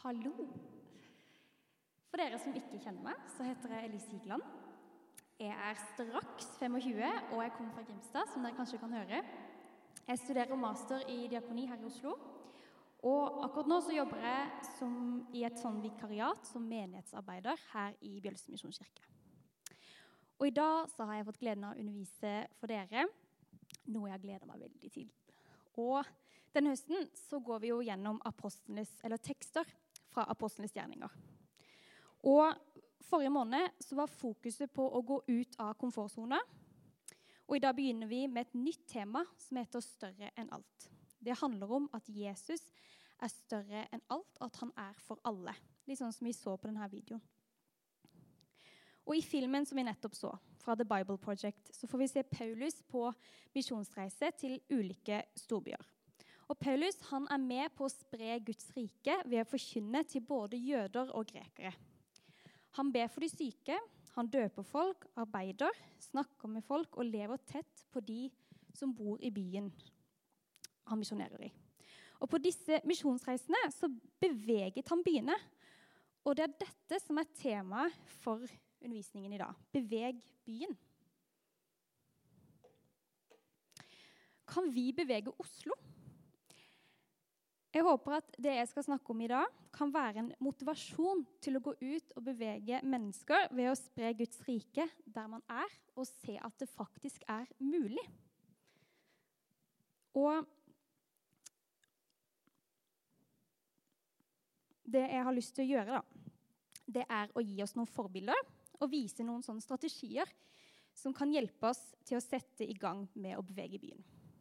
Hallo! For dere som ikke kjenner meg, så heter jeg Elise Higland. Jeg er straks 25, og jeg kommer fra Grimstad, som dere kanskje kan høre. Jeg studerer master i diakoni her i Oslo, og akkurat nå så jobber jeg i et sånn vikariat som menighetsarbeider her i Bjølsen Misjonskirke. Og i dag så har jeg fått gleden av å undervise for dere, noe jeg gleder meg veldig til. Og denne høsten så går vi jo gjennom tekster fra apostlenes gjerninger. Og forrige måned så var fokuset på å gå ut av komfortzonen. Og i dag begynner vi med et nytt tema som heter «Større enn alt». Det handler om at Jesus er større enn alt, og at han er for alle. Litt sånn som vi så på denne videoen. Og i filmen som vi nettopp så, fra The Bible Project, så får vi se Paulus på misjonsreise til ulike storbyer. Og Paulus han er med på å spre Guds rike ved å forkynne til både jøder og grekere. Han ber for de syke, han døper folk, arbeider, snakker med folk og lever tett på de som bor i byen han misjonerer i. Og på disse misjonsreisene så beveget han byene. Og det er dette som er temaet for undervisningen i dag. Beveg byen. Kan vi bevege Oslo? Jeg håper at det jeg skal snakke om i dag kan være en motivasjon til å gå ut og bevege mennesker ved å spre Guds rike der man er, og se at det faktisk er mulig. Og det jeg har lyst til å gjøre det er å gi oss noen forbilder og vise noen sånne strategier som kan hjelpe oss til å sette i gang med å bevege byen.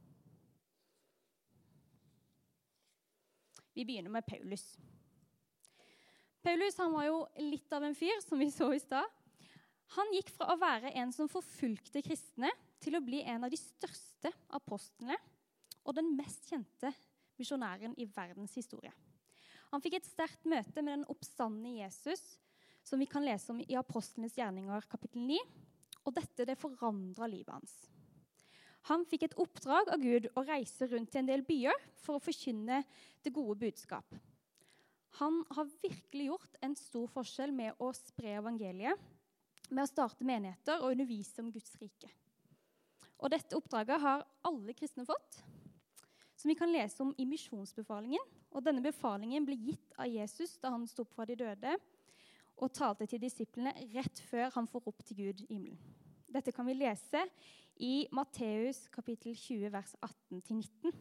Vi begynner med Paulus. Paulus han var jo litt av en fyr, som vi så i stad. Han gikk fra å være en som forfulgte kristne til å bli en av de største apostlene og den mest kjente misjonæren i verdens historie. Han fikk et sterkt møte med den oppstandende Jesus, som vi kan lese om i Apostlenes gjerninger kapittel 9, og dette det forandret livet hans. Han fikk et oppdrag av Gud å reise rundt til en del byer for å forkynne det gode budskap. Han har virkelig gjort en stor forskjell med å spre evangeliet, med å starte menigheter og undervise om Guds rike. Og dette oppdraget har alle kristne fått, som vi kan lese om i misjonsbefalingen. Og denne befalingen ble gitt av Jesus da han sto opp fra de døde og talte til disiplene rett før han får opp til Gud i himmelen. Dette kan vi lese i Matteus kapittel 20, vers 18-19.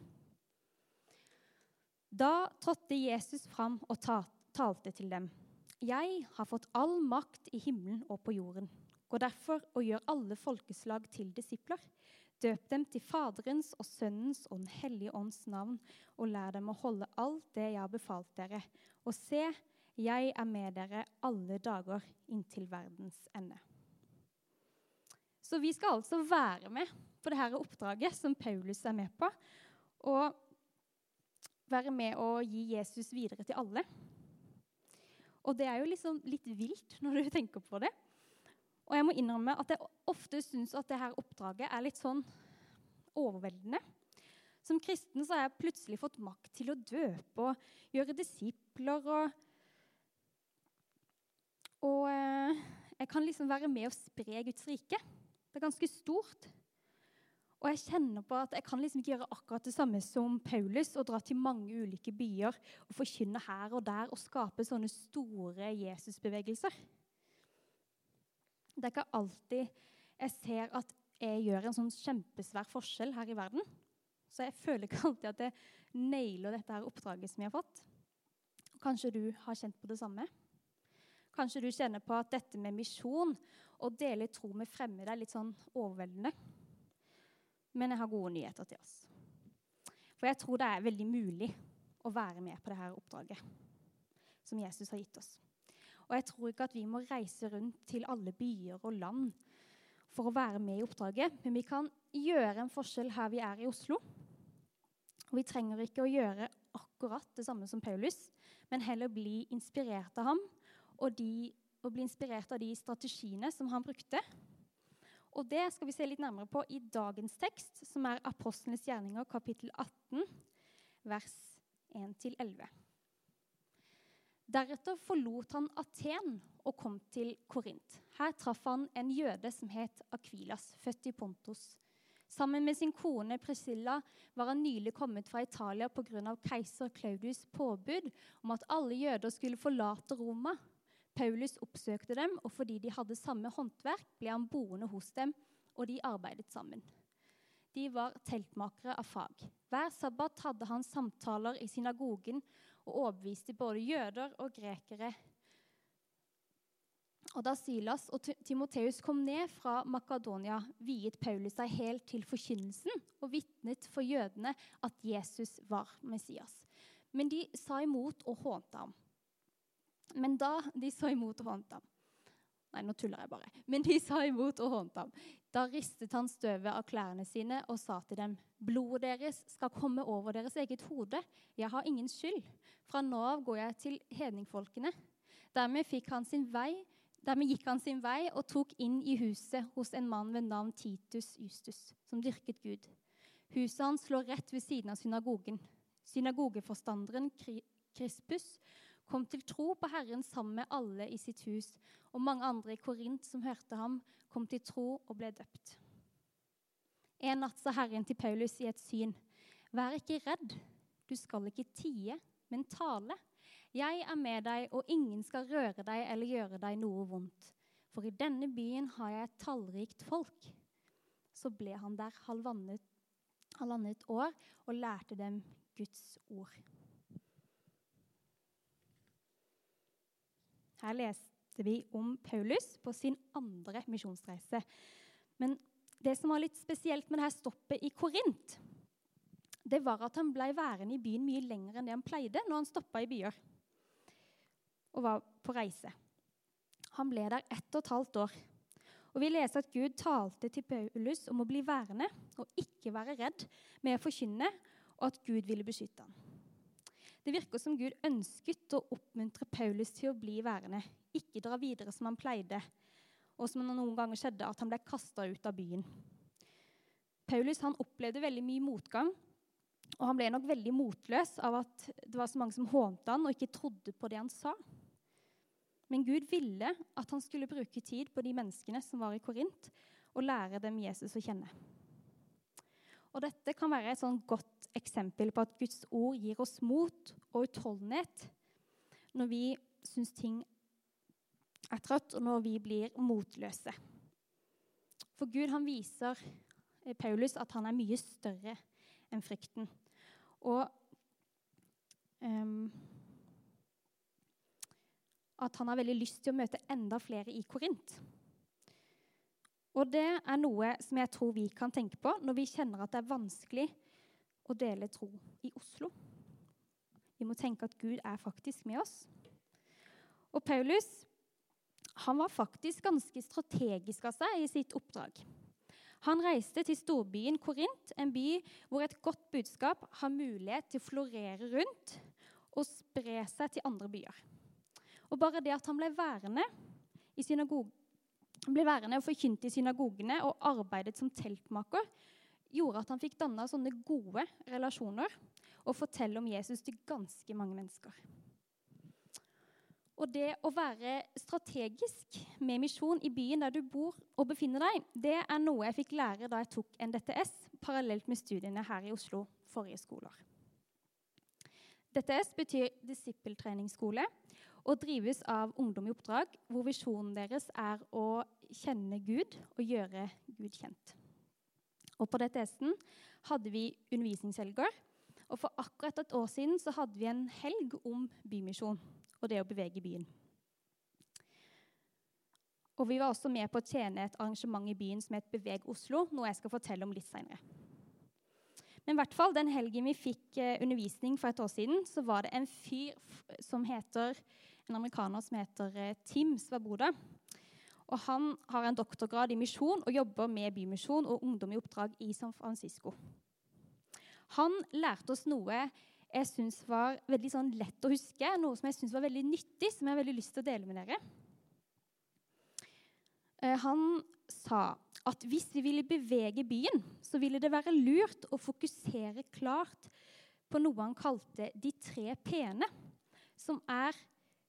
Da trådte Jesus fram og talte til dem. «Jeg har fått all makt i himmelen og på jorden. Gå derfor og gjør alle folkeslag til disipler. Døp dem til Faderens og Sønnens og den hellige ånds navn, og lær dem å holde alt det jeg har befalt dere. Og se, jeg er med dere alle dager inntil verdens ende.» Så vi skal altså være med på dette oppdraget som Paulus er med på, og være med å gi Jesus videre til alle. Og det er jo liksom litt vilt når du tenker på det. Og jeg må innrømme at jeg ofte synes at dette oppdraget er litt sånn overveldende. Som kristen så har jeg plutselig fått makt til å døpe og gjøre disipler, og jeg kan liksom være med å spre Guds rike. Det er ganske stort. Og jeg kjenner på at jeg kan liksom ikke gjøre akkurat det samme som Paulus, og dra til mange ulike byer og forkynne her og der og skape sånne store Jesusbevegelser. Det er ikke alltid jeg ser at jeg gjør en sånn kjempesvær forskjell her i verden. Så jeg føler ikke alltid at jeg nailer dette her oppdraget som jeg har fått. Kanskje du har kjent på det samme? Kanskje du kjenner på at dette med misjon og dele tro med fremmede er litt sånn overveldende. Men jeg har gode nyheter til oss. For jeg tror det er veldig mulig å være med på dette oppdraget som Jesus har gitt oss. Og jeg tror ikke at vi må reise rundt til alle byer og land for å være med i oppdraget, men vi kan gjøre en forskjell her vi er i Oslo. Og vi trenger ikke å gjøre akkurat det samme som Paulus, men heller bli inspirert av ham, og bli inspirert av de strategiene som han brukte. Og det skal vi se litt nærmere på i dagens tekst, som er Apostlenes gjerninger, kapittel 18, vers 1-11. Deretter forlot han Aten og kom til Korint. Her traff han en jøde som het Aquilas, født i Pontus. Sammen med sin kone Priscilla var han nylig kommet fra Italia på grunn av keiser Claudius påbud om at alle jøder skulle forlate Roma. Paulus oppsøkte dem, og fordi de hadde samme håndverk, ble han boende hos dem, og de arbeidet sammen. De var teltmakere av fag. Hver sabbat hadde han samtaler i synagogen og overbeviste både jøder og grekere. Og da Silas og Timotheus kom ned fra Makedonia, viet Paulus seg helt til forkynnelsen og vitnet for jødene at Jesus var Messias. Men de sa imot og hånte ham. Men da de sa imot og hånte ham, nei, nå tuller jeg bare. Men de sa imot og hånte ham. Da ristet han støvet av klærne sine og sa til dem, blodet deres skal komme over deres eget hode. Jeg har ingen skyld. Fra nå av går jeg til hedningfolkene. Dermed gikk han sin vei og tok inn i huset hos en mann ved navn Titus Justus, som dyrket Gud. Huset hans lå rett ved siden av synagogen. Synagogeforstanderen Crispus kom til tro på Herren sammen med alle i sitt hus, og mange andre i Korint som hørte ham, kom til tro og ble døpt. En natt sa Herren til Paulus i et syn, «Vær ikke redd, du skal ikke tie, men tale. Jeg er med deg, og ingen skal røre deg eller gjøre deg noe vondt. For i denne byen har jeg et tallrikt folk.» Så ble han der halvannet år og lærte dem Guds ord. Her leste vi om Paulus på sin andre misjonsreise. Men det som var litt spesielt med dette stoppet i Korint, det var at han ble værende i byen mye lenger enn det han pleide når han stoppet i byer og var på reise. Han ble der 1,5 år. Og vi leser at Gud talte til Paulus om å bli værende og ikke være redd med å forkynne, og at Gud ville beskytte ham. Det virker som Gud ønsket å oppmuntre Paulus til å bli værende, ikke dra videre som han pleide, og som noen ganger skjedde at han ble kastet ut av byen. Paulus han opplevde veldig mye motgang, og han ble nok veldig motløs av at det var så mange som hånte han og ikke trodde på det han sa. Men Gud ville at han skulle bruke tid på de menneskene som var i Korint, og lære dem Jesus å kjenne. Og dette kan være et sånn godt eksempel på at Guds ord gir oss mot og utholdenhet når vi synes ting er trøtt, og når vi blir motløse. For Gud han viser Paulus at han er mye større enn frykten. Og at han har veldig lyst til å møte enda flere i Korint. Og det er noe som jeg tror vi kan tenke på når vi kjenner at det er vanskelig å dele tro i Oslo. Vi må tenke at Gud er faktisk med oss. Og Paulus, han var faktisk ganske strategisk av seg i sitt oppdrag. Han reiste til storbyen Korint, en by hvor et godt budskap har mulighet til å florere rundt og spre seg til andre byer. Og bare det at han ble værende og forkynte i synagogene og arbeidet som teltmaker, gjorde at han fikk dannet sånne gode relasjoner og fortelle om Jesus til ganske mange mennesker. Og det å være strategisk med misjon i byen der du bor og befinner deg, det er noe jeg fikk lære da jeg tok NDTS, parallelt med studiene her i Oslo forrige skoleår. DTS betyr disippeltreningsskole, og drives av Ungdom i oppdrag, hvor visjonen deres er å kjenne Gud og gjøre Gud kjent. Og på DTS-en hadde vi undervisningshelger, og for akkurat et år siden så hadde vi en helg om bymisjon, og det å bevege byen. Og vi var også med på å tjene et arrangement i byen som het Beveg Oslo, noe jeg skal fortelle om litt senere. Men i hvert fall, den helgen vi fikk undervisning for et år siden, så var det en amerikaner som heter Tim Svaboda. Og han har en doktorgrad i misjon og jobber med bymisjon og ungdom i oppdrag i San Francisco. Han lærte oss noe jeg synes var veldig sånn lett å huske, noe som jeg synes var veldig nyttig, som jeg har veldig lyst til å dele med dere. Han sa at hvis vi ville bevege byen, så ville det være lurt å fokusere klart på noe han kalte de 3 P-ene, som er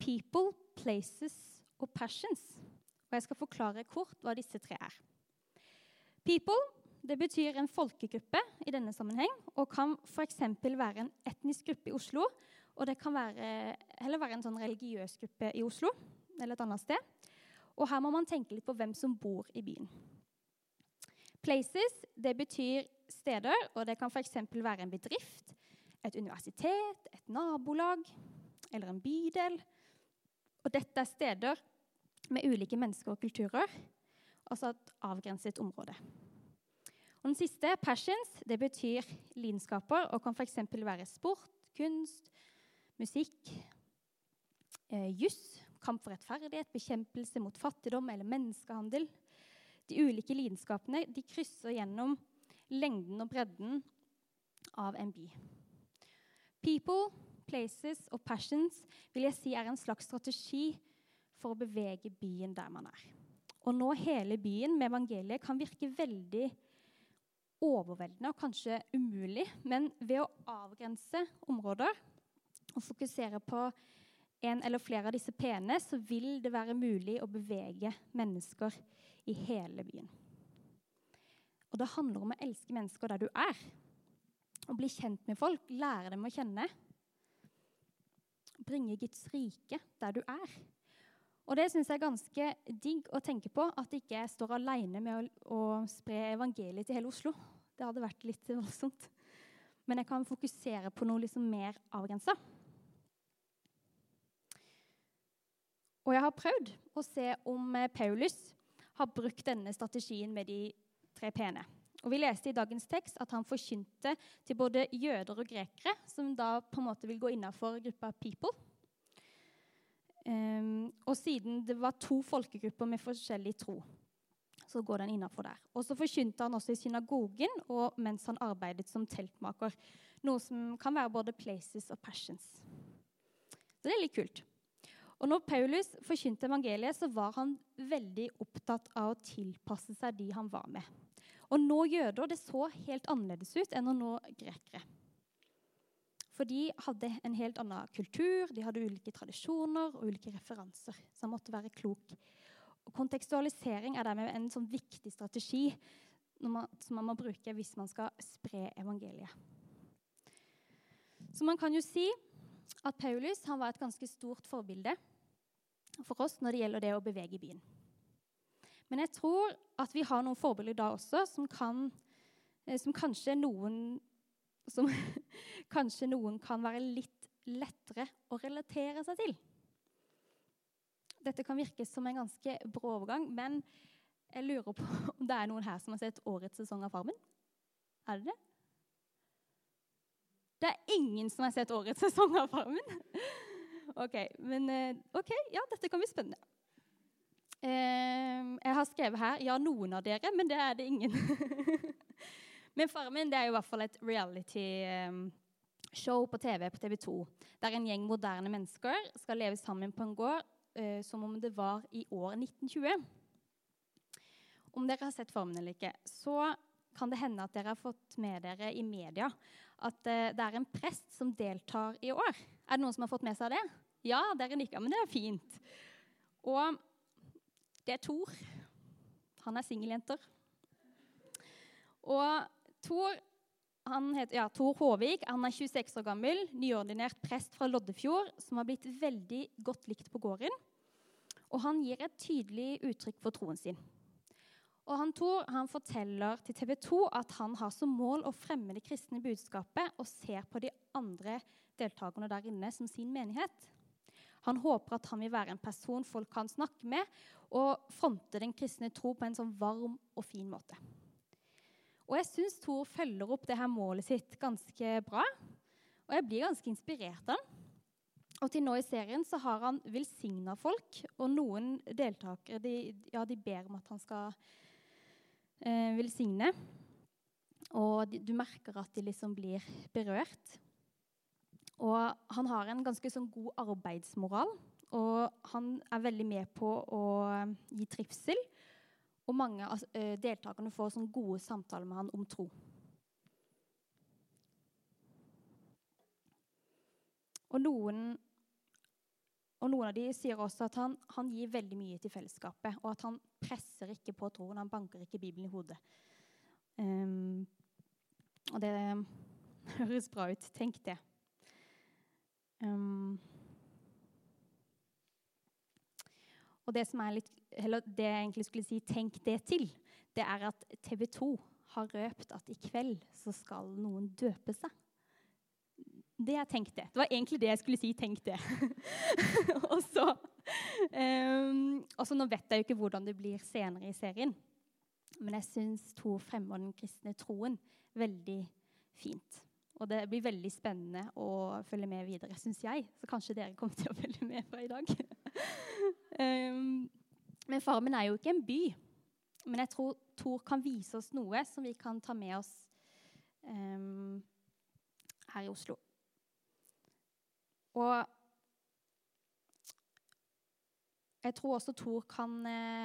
people, places og passions. Og jeg skal forklare kort hva disse tre er. People, det betyr en folkegruppe i denne sammenheng, og kan for eksempel være en etnisk gruppe i Oslo, og det kan heller være en sånn religiøs gruppe i Oslo, eller et annet sted. Og her må man tenke litt på hvem som bor i byen. Places, det betyr steder, og det kan for eksempel være en bedrift, et universitet, et nabolag, eller en bydel. Og dette er steder med ulike mennesker og kulturer, altså et avgrenset område. Og den siste, passions, det betyr lidenskaper, og kan for eksempel være sport, kunst, musikk, juss, kamp for rettferdighet, bekjempelse mot fattigdom eller menneskehandel. De ulike lidenskapene, de krysser gjennom lengden og bredden av en by. People, places og passions vil jeg si er en slags strategi for å bevege byen der man er. Og nå hele byen med evangeliet kan virke veldig overveldende og kanskje umulig, men ved å avgrense områder og fokusere på en eller flere av disse p-ene, så vil det være mulig å bevege mennesker i hele byen. Og det handler om å elske mennesker der du er. Å bli kjent med folk, lære dem å kjenne. Bringe Guds rike der du er. Og det synes jeg er ganske digg å tenke på, at jeg ikke står alene med å spre evangeliet til hele Oslo. Det hadde vært litt voldsomt. Men jeg kan fokusere på noe liksom mer avgrenset. Og jeg har prøvd å se om Paulus har brukt denne strategien med de 3 p-ene. Og vi leste i dagens tekst at han forkynte til både jøder og grekere, som da på en måte vil gå innenfor gruppa people. Og siden det var 2 folkegrupper med forskjellig tro, så går den innenfor der. Og så forkynte han også i synagogen, og mens han arbeidet som teltmaker, noe som kan være både places og passions. Så det er litt kult. Og når Paulus forkynte evangeliet, så var han veldig opptatt av å tilpasse seg de han var med. Og nå jøder, det så helt annerledes ut enn å nå grekere. For de hadde en helt annen kultur, de hadde ulike tradisjoner og ulike referanser, så han måtte være klok. Og kontekstualisering er dermed en sånn viktig strategi som man må bruke hvis man skal spre evangeliet. Så man kan jo si at Paulus han var et ganske stort forbilde for oss når det gjelder det å bevege byen. Men jeg tror at vi har noen forbilder da også som kanskje noen kan være litt lettere å relatere seg til. Dette kan virke som en ganske brå overgang, men jeg lurer på om det er noen her som har sett årets sesong av Farmen. Er det det? Det er ingen som har sett årets sesong av Farmen. Ok, ja, dette kan bli spennende. Jeg har skrevet her, ja, noen av dere, men det er det ingen. Men Farmen, det er jo i hvert fall et reality show på TV på TV2, der en gjeng moderne mennesker skal leve sammen på en gård, som om det var i år 1920. Om dere har sett Farmen eller ikke, så kan det hende at dere har fått med dere i media at det er en prest som deltar i år. Er det noen som har fått med seg det? Ja, dere nikker, men det er fint. Og det er Tor. Han er singeljenter. Og Tor Håvik, han er 26 år gammel, nyordinert prest fra Loddefjord, som har blitt veldig godt likt på gården. Og han gir et tydelig uttrykk for troen sin. Og Tor forteller til TV 2 at han har som mål å fremme det kristne budskapet og ser på de andre deltakerne der inne som sin menighet. Han håper at han vil være en person folk kan snakke med, og fronte den kristne tro på en sånn varm og fin måte. Og jeg synes Tor følger opp det her målet sitt ganske bra, og jeg blir ganske inspirert av han. Og til nå i serien så har han velsignet folk, og noen deltakere, de ber om at han skal velsigne, og du merker at de liksom blir berørt. Og han har en ganske sånn god arbeidsmoral, og han er veldig med på å gi trivsel, og mange av deltakerne får sånn gode samtaler med han om tro. Og Og noen av de sier også at han gir veldig mye til fellesskapet, og at han presser ikke på troen, han banker ikke Bibelen i hodet. Og det høres bra ut, tenk det. Og det som er litt, eller det jeg egentlig skulle si, tenk det til, det er at TV 2 har røpt at i kveld så skal noen døpe seg. Det jeg tenkte. Det var egentlig det jeg skulle si, tenk det. Og så nå vet jeg jo ikke hvordan det blir senere i serien, men jeg synes Tor fremmer den kristne troen veldig fint. Og det blir veldig spennende å følge med videre, synes jeg. Så kanskje dere kommer til å følge med fra i dag. Men Farmen er jo ikke en by. Men jeg tror Tor kan vise oss noe som vi kan ta med oss her i Oslo. Og jeg tror også Tor kan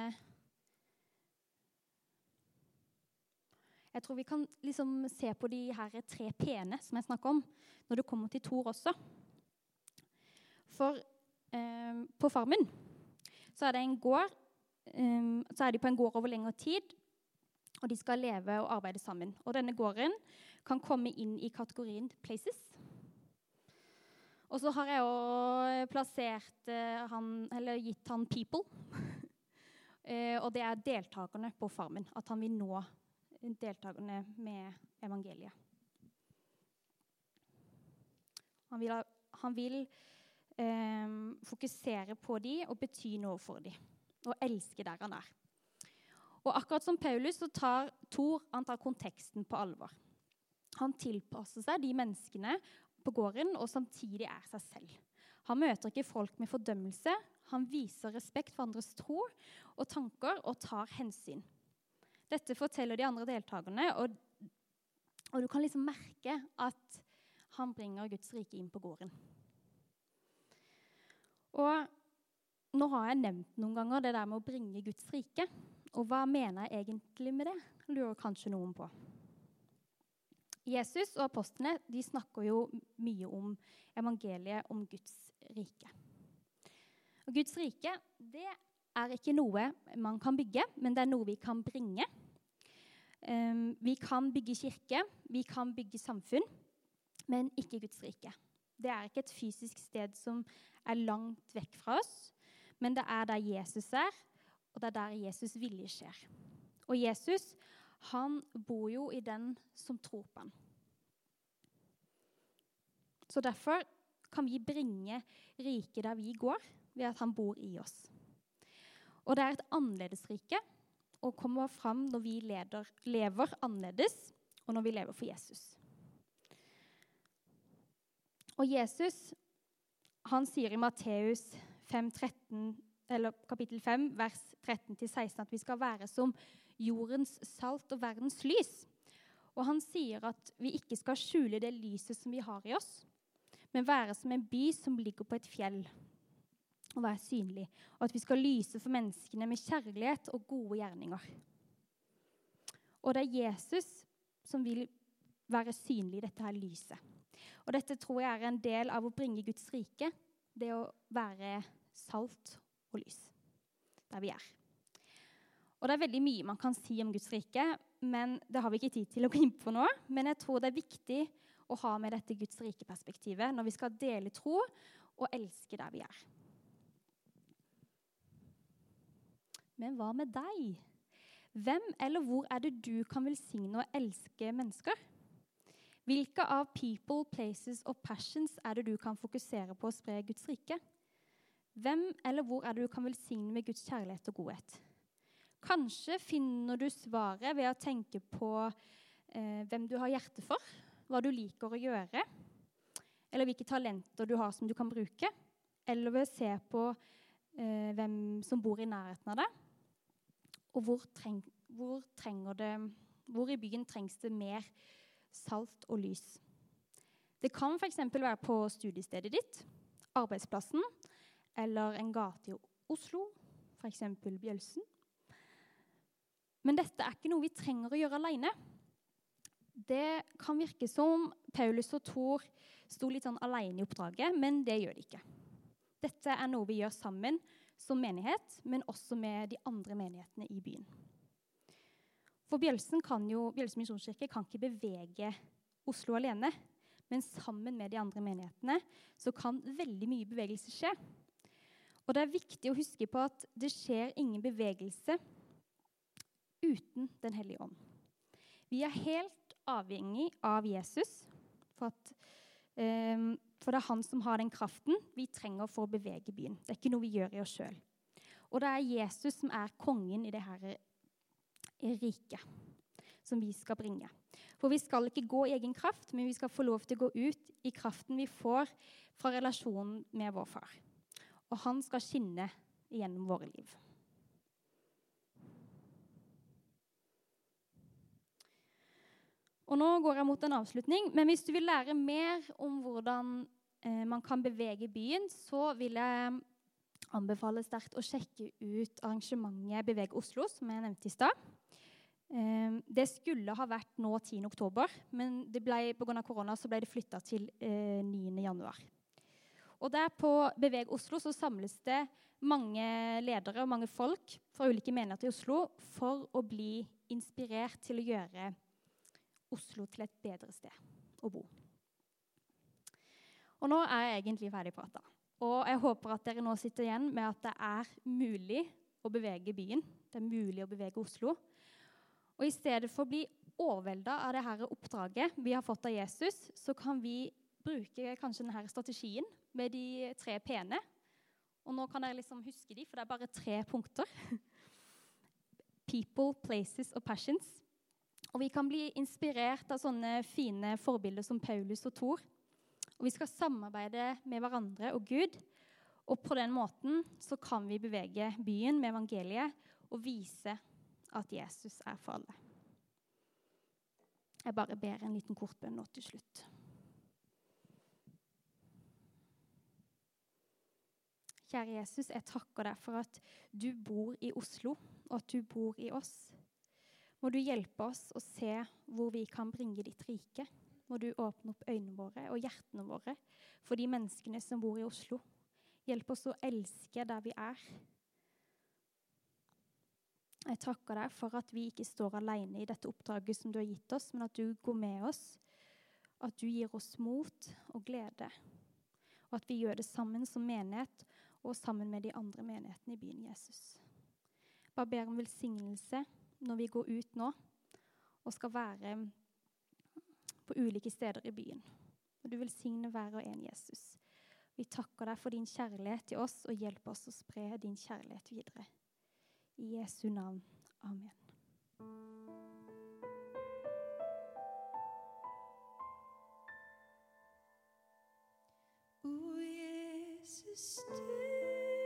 jeg tror vi kan liksom se på de her 3 P-ene som jeg snakker om, når det kommer til Tor også. For på Farmen så er det en gård, så er de på en gård over lengre tid, og de skal leve og arbeide sammen. Og denne gården kan komme inn i kategorien places. Og så har jeg også plassert gitt han people. Og det er deltakerne på Farmen, at han vil nå deltakerne med evangeliet. Han vil fokusere på de og bety noe for de, og elske der han er. Og akkurat som Paulus så tar Tor konteksten på alvor. Han tilpasser seg de menneskene på gården, og samtidig er seg selv. Han møter ikke folk med fordømmelse, han viser respekt for andres tro og tanker og tar hensyn. Dette forteller de andre deltakerne, og du kan liksom merke at han bringer Guds rike inn på gården. Og nå har jeg nevnt noen ganger det der med å bringe Guds rike, og hva mener jeg egentlig med det? Lurer kanskje noen på. Jesus og apostlene, de snakker jo mye om evangeliet, om Guds rike. Og Guds rike, det er ikke noe man kan bygge, men det er noe vi kan bringe. Vi kan bygge kirke, vi kan bygge samfunn, men ikke Guds rike. Det er ikke et fysisk sted som er langt vekk fra oss, men det er der Jesus er, og det er der Jesus vilje skjer. Og Jesus, han bor jo i den som tror på han. Så derfor kan vi bringe riket der vi går, ved at han bor i oss. Og det er et annerledes rike, og kommer fram når vi lever annerledes, og når vi lever for Jesus. Og Jesus, han sier i Matteus 5:13, eller kapittel 5, vers 13-16, at vi skal være som jordens salt og verdens lys. Og han sier at vi ikke skal skjule det lyset som vi har i oss, men være som en by som ligger på et fjell, og være synlig. Og at vi skal lyse for menneskene med kjærlighet og gode gjerninger. Og det er Jesus som vil være synlig i dette her lyset. Og dette tror jeg er en del av å bringe Guds rike, det å være salt og lys, der vi er. Og det er veldig mye man kan si om Guds rike, men det har vi ikke tid til å gå inn på nå. Men jeg tror det er viktig å ha med dette Guds rike-perspektivet når vi skal dele tro og elske der vi er. Men hva med deg? Hvem eller hvor er det du kan velsigne og elske mennesker? Hvilke av people, places og passions er det du kan fokusere på å spre Guds rike? Hvem eller hvor er det du kan velsigne med Guds kjærlighet og godhet? Kanskje finner du svaret ved å tenke på hvem du har hjerte for, hva du liker å gjøre, eller hvilke talenter du har som du kan bruke, eller ved å se på hvem som bor i nærheten av deg, og hvor i byen trengs det mer salt og lys. Det kan for eksempel være på studiestedet ditt, arbeidsplassen, eller en gate i Oslo, for eksempel Bjølsen. Men dette er ikke noe vi trenger å gjøre alene. Det kan virke som Paulus og Tor sto litt sånn alene i oppdraget, men det gjør de ikke. dette er noe vi gjør sammen som menighet, men også med de andre menighetene i byen. For Bjølsen misjonskirke kan ikke bevege Oslo alene, men sammen med de andre menighetene så kan veldig mye bevegelse skje. Og det er viktig å huske på at det skjer ingen bevegelse uten Den hellige ånd. Vi er helt avhengig av Jesus, for det er han som har den kraften vi trenger for å bevege byen. Det er ikke noe vi gjør i oss selv. Og det er Jesus som er kongen i det her riket som vi skal bringe. For vi skal ikke gå i egen kraft, men vi skal få lov til å gå ut i kraften vi får fra relasjonen med vår far. Og han skal skinne gjennom våre liv. Og nå går jeg mot en avslutning, men hvis du vil lære mer om hvordan man kan bevege byen, så vil jeg anbefale sterkt å sjekke ut arrangementet Beveg Oslo, som jeg nevnte i stad. Det skulle ha vært nå 10. oktober, men på grunn av korona så ble det flyttet til 9. januar. Og der på Beveg Oslo så samles det mange ledere og mange folk fra ulike menigheter i Oslo for å bli inspirert til å gjøre Oslo til et bedre sted å bo. Og nå er jeg egentlig ferdig pratet. Og jeg håper at dere nå sitter igjen med at det er mulig å bevege byen. Det er mulig å bevege Oslo. Og i stedet for å bli overveldet av det her oppdraget vi har fått av Jesus, så kan vi bruke kanskje denne strategien med de 3 P-ene. Og nå kan dere liksom huske de, for det er bare 3 punkter. People, places og passions. Og vi kan bli inspirert av sånne fine forbilder som Paulus og Thor. Og vi skal samarbeide med hverandre og Gud. Og på den måten så kan vi bevege byen med evangeliet og vise at Jesus er for alle. Jeg bare ber en liten kortbønn nå til slutt. Kjære Jesus, jeg takker deg for at du bor i Oslo, og at du bor i oss. Må du hjelpe oss å se hvor vi kan bringe ditt rike. Må du åpne opp øynene våre og hjertene våre for de menneskene som bor i Oslo. Hjelp oss å elske der vi er. Jeg takker deg for at vi ikke står alene i dette oppdraget som du har gitt oss, men at du går med oss, at du gir oss mot og glede, og at vi gjør det sammen som menighet og sammen med de andre menighetene i byen, Jesus. Bare ber om velsignelse når vi går ut nå og skal være på ulike steder i byen. Og du velsigner hver og en, Jesus. Vi takker deg for din kjærlighet til oss og hjelper oss å spre din kjærlighet videre. I Jesu navn. Amen. O Jesus,